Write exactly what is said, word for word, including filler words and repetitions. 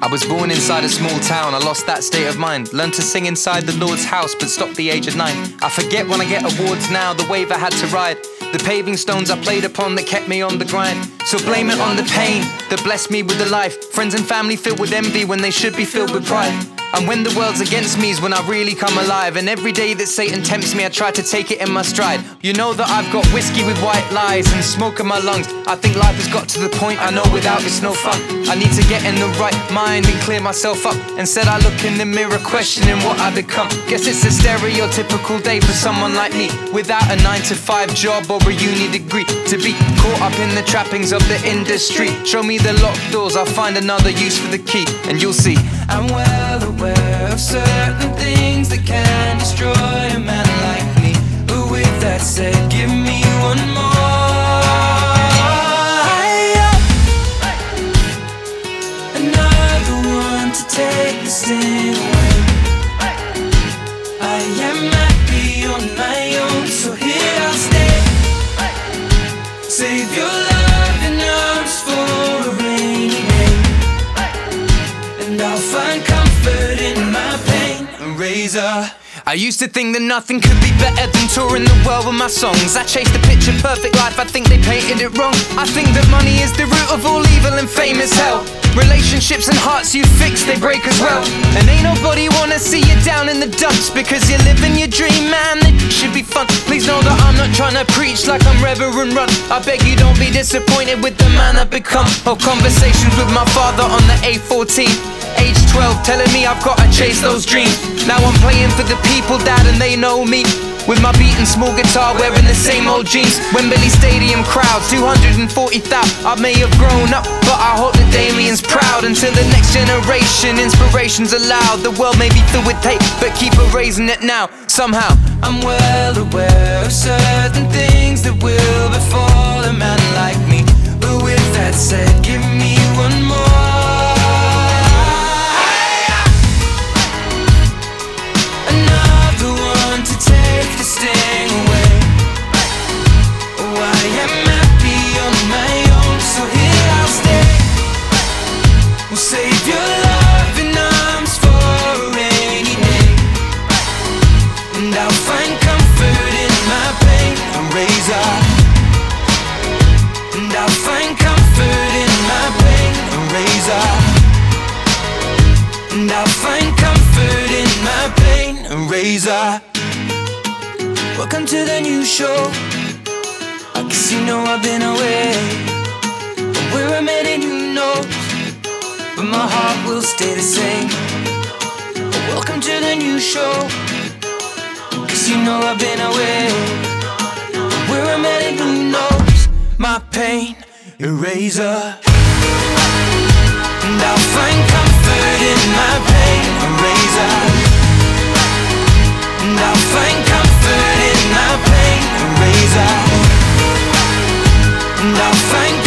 I was born inside a small town, I lost that state of mind. Learned to sing inside the Lord's house, but stopped the age of nine. I forget when I get awards now, the wave I had to ride, the paving stones I played upon that kept me on the grind. So blame it on the pain that blessed me with the life. Friends and family filled with envy when they should be filled with pride. And when the world's against me is when I really come alive. And every day that Satan tempts me, I try to take it in my stride. You know that I've got whiskey with white lies and smoke in my lungs. I think life has got to the point I know without it's no fun. I need to get in the right mind and clear myself up. Instead I look in the mirror questioning what I become. Guess it's a stereotypical day for someone like me, without a nine to five job or a uni degree, to be caught up in the trappings of the industry. Show me the locked doors, I'll find another use for the key, and you'll see. I'm well aware of certain things that can destroy a man like me, but with that said, give me one more. Another one to take the sting away. I am happy on my own, so here I'll stay. Save your love and arms for a rainy day, and I'll find comfort in my pain. A razor. I used to think that nothing could be better than touring the world with my songs. I chased a picture perfect life, I think they painted it wrong. I think that money is the root of all evil and fame is hell. Relationships and hearts you fix, they break as well. And ain't nobody wanna see you down in the dumps, because you're living your dream, man, that should be fun. Please know that I'm not trying to preach like I'm Reverend Run. I beg you don't be disappointed with the man I've become. Or conversations with my father on the A fourteen, age twelve, telling me I've gotta chase those dreams. Now I'm playing for the people, dad, and they know me, with my beating small guitar, wearing the same old jeans. Wembley Stadium crowd, two hundred forty thousand. I may have grown up, but I hope that Damien's proud. Until the next generation, inspiration's allowed. The world may be filled with hate, but keep erasing it now, somehow. I'm well aware of certain things that will befall a man like me, but with that said, give me one more. To take the sting away. Oh, I am happy on my own, so here I'll stay. We'll save your love in arms for a rainy day, and I'll find comfort in my pain. A razor. And I'll find comfort in my pain. A razor. And I'll find comfort in my pain. A razor. Welcome to the new show. I guess you know I've been away, but where I'm heading, who knows? But my heart will stay the same. Welcome to the new show. Cause you know I've been away, but where I'm heading, who knows? My pain, eraser. And I'll find comfort in my pain, eraser. And I'll find comfort in my pain, a razor. And I'll find